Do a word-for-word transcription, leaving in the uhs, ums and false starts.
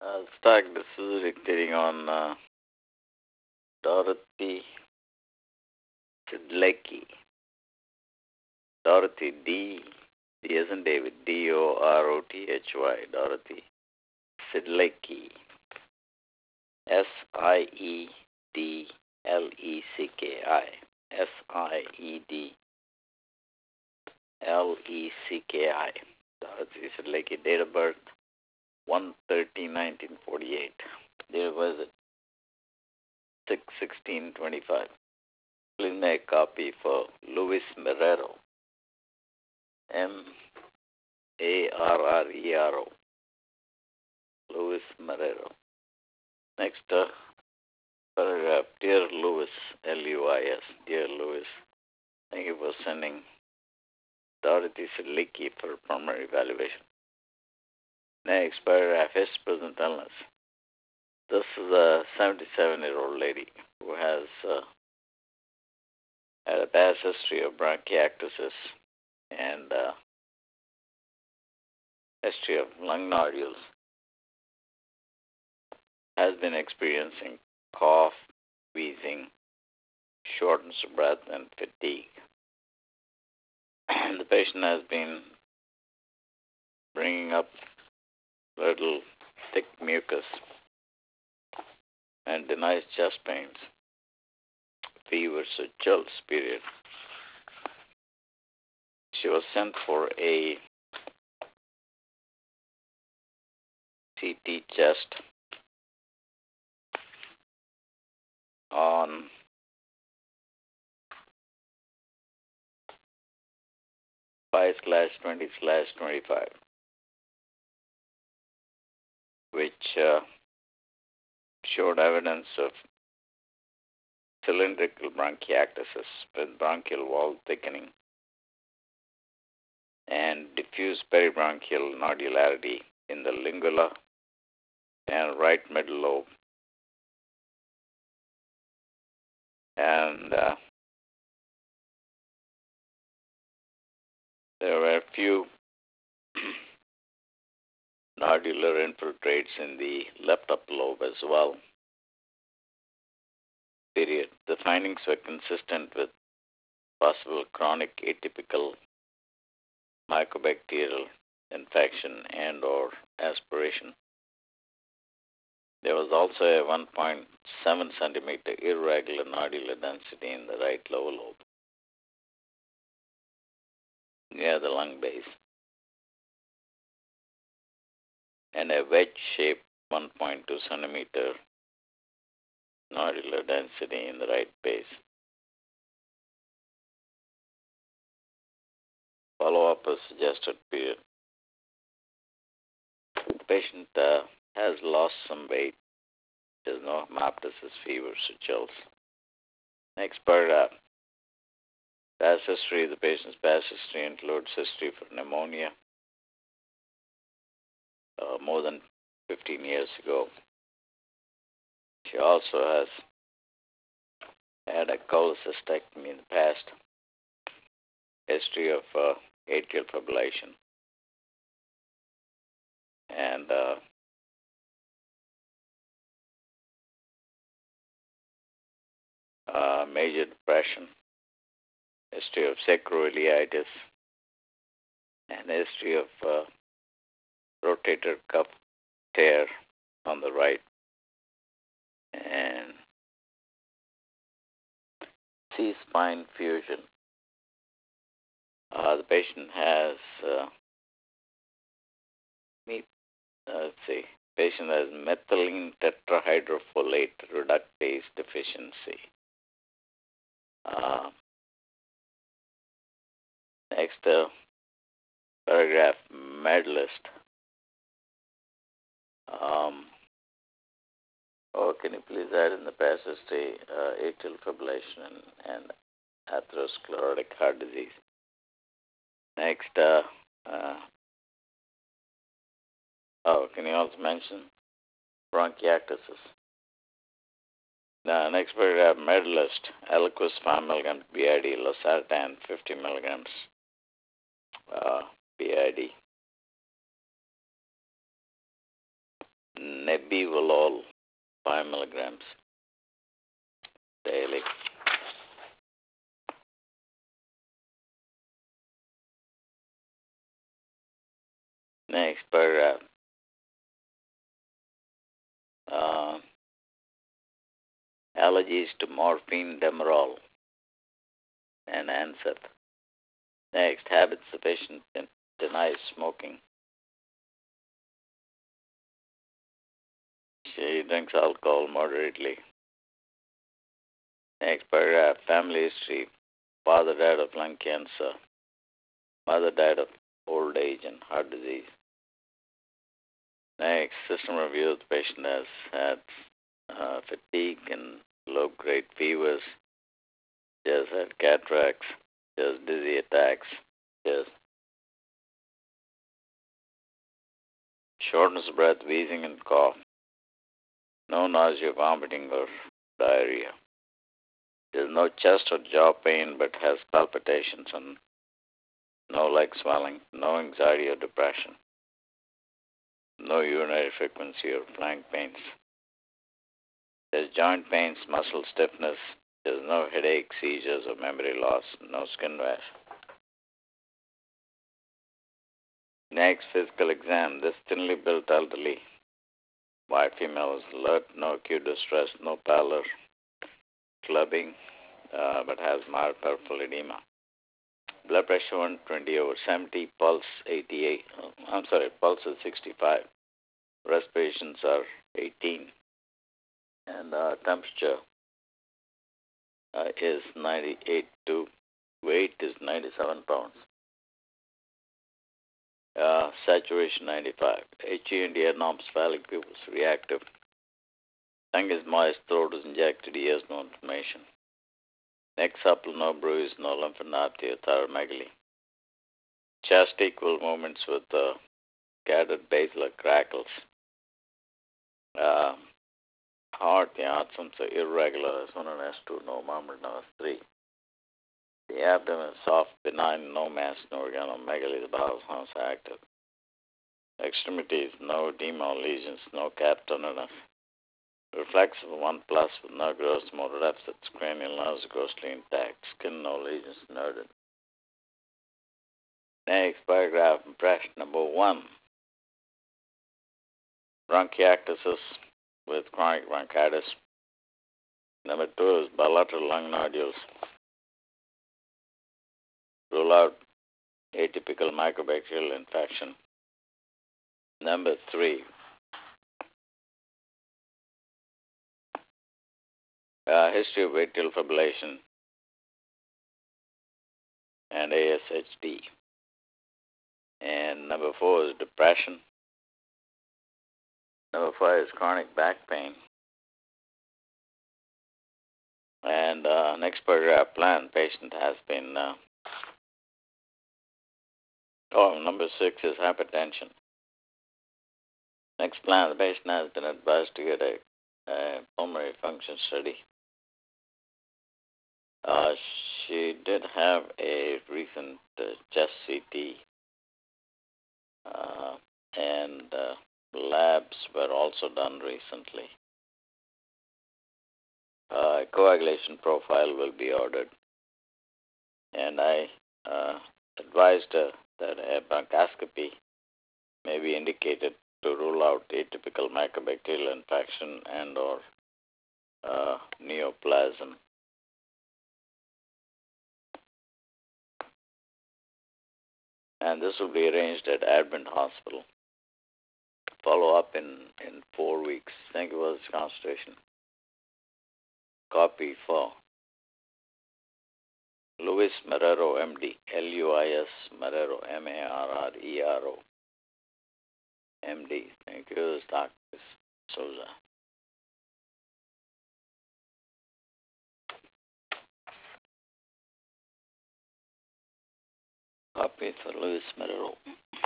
Uh, start this is dictating on uh, Dorothy Sidlecki. Dorothy D. D as in David. D O R O T H Y. Dorothy Sidlecki. S I E D L E C K I. S I E D L E C K I. Dorothy Sidlecki. Date of birth one thirteen nineteen forty-eight. Date of visit six sixteen twenty-five. Please make a copy for Luis Marrero. M A R R E R O. Luis Marrero. Next uh, paragraph. Dear Luis, L U I S. Dear Luis, thank you for sending Dorothy Sidlecki for primary evaluation. Next paragraph. His present illness. This is a seventy-seven-year-old lady who has uh, had a past history of bronchiectasis and uh, history of lung nodules, has been experiencing cough, wheezing, shortness of breath, and fatigue. The patient has been bringing up little thick mucus and denies chest pains, fevers, or chills, period. She was sent for a C T chest on five slash twenty slash twenty-five, which uh, showed evidence of cylindrical bronchiectasis with bronchial wall thickening and diffuse peribronchial nodularity in the lingula and right middle lobe. And uh, there were a few nodular infiltrates in the left upper lobe as well. Period. The findings were consistent with possible chronic atypical mycobacterial infection and or aspiration. There was also a one point seven centimeter irregular nodular density in the right lower lobe near the lung base, and a wedge-shaped one point two centimeter nodular density in the right base. Follow-up is suggested period. The patient uh, has lost some weight. There's no hemoptysis, fevers, or chills. Next paragraph. Past history. The patient's past history includes history for pneumonia uh, more than fifteen years ago. She also has had a cholecystectomy in the past. History of uh, atrial fibrillation and uh, uh, major depression. History of sacroiliitis and history of uh, rotator cuff tear on the right and C-spine fusion. Uh, the patient has, uh, meet, uh, let's see, patient has methylene tetrahydrofolate reductase deficiency. Uh, next uh, paragraph, med list. Um, oh, can you please add in the past history uh, atrial fibrillation and, and atherosclerotic heart disease? Next, uh, uh, oh, can you also mention bronchiectasis? The next paragraph, med list, Eliquis five milligrams B I D, losartan fifty milligrams uh, B I D. nebivolol, five milligrams daily. Next paragraph. Uh, allergies to morphine, Demerol, and Anseth. Next, habits the patient denies smoking. She drinks alcohol moderately. Next paragraph, family history. Father died of lung cancer. Mother died of old age and heart disease. Next, system review. The patient has had uh, fatigue and low-grade fevers. She has had cataracts. She has dizzy attacks. She has shortness of breath, wheezing, and cough. No nausea, vomiting, or diarrhea. There is no chest or jaw pain, but has palpitations and no leg swelling, no anxiety or depression, no urinary frequency or flank pains. There's joint pains, muscle stiffness. There's no headache, seizures, or memory loss, no skin rash. Next, physical exam. This thinly built elderly white female is alert, no acute distress, no pallor, clubbing, uh, but has mild peripheral edema. Blood pressure one twenty over seventy, pulse eighty-eight. Oh, I'm sorry, pulse is sixty-five. Respirations are eighteen. And uh, temperature uh, is ninety-eight to weight is ninety-seven pounds. Uh, saturation ninety-five. H E and ear knobs, phallic pupils reactive. Tongue is moist, throat is injected, ears no inflammation. Neck supple, no bruise, no lymphadenopathy or thyromegaly. Chest equal movements with uh, gathered basilar crackles. Uh, heart, the outcomes are irregular, S one and S two, no murmur, no S three. The abdomen is soft, benign, no mass, no organomegaly, the bowels not active. Extremities, no edema or lesions, no capitoninus. Reflexive one plus with no gross motor deficits, cranial nerves grossly intact, skin no lesions noted. Next paragraph, impression number one. Bronchiectasis with chronic bronchitis. Number two is bilateral lung nodules. Rule out atypical microbacterial infection. Number three, uh, history of atrial fibrillation and A S H D. And number four is depression. Number five is chronic back pain. And uh, next paragraph plan, patient has been, uh, oh, number six is hypertension. Next plan, the patient has been advised to get a, a pulmonary function study. Uh, she did have a recent uh, chest C T, uh, and uh, labs were also done recently. Uh, coagulation profile will be ordered. And I uh, advised her that a bronchoscopy may be indicated to rule out atypical microbacterial infection and or uh, neoplasm. And this will be arranged at Advent Hospital. Follow up in, in four weeks. Thank you for this consultation. Copy for Luis Marrero, M D, L U I S Marrero, M A R R E R O, M D. Thank you, this is Doctor Souza. Copy for Luis Marrero.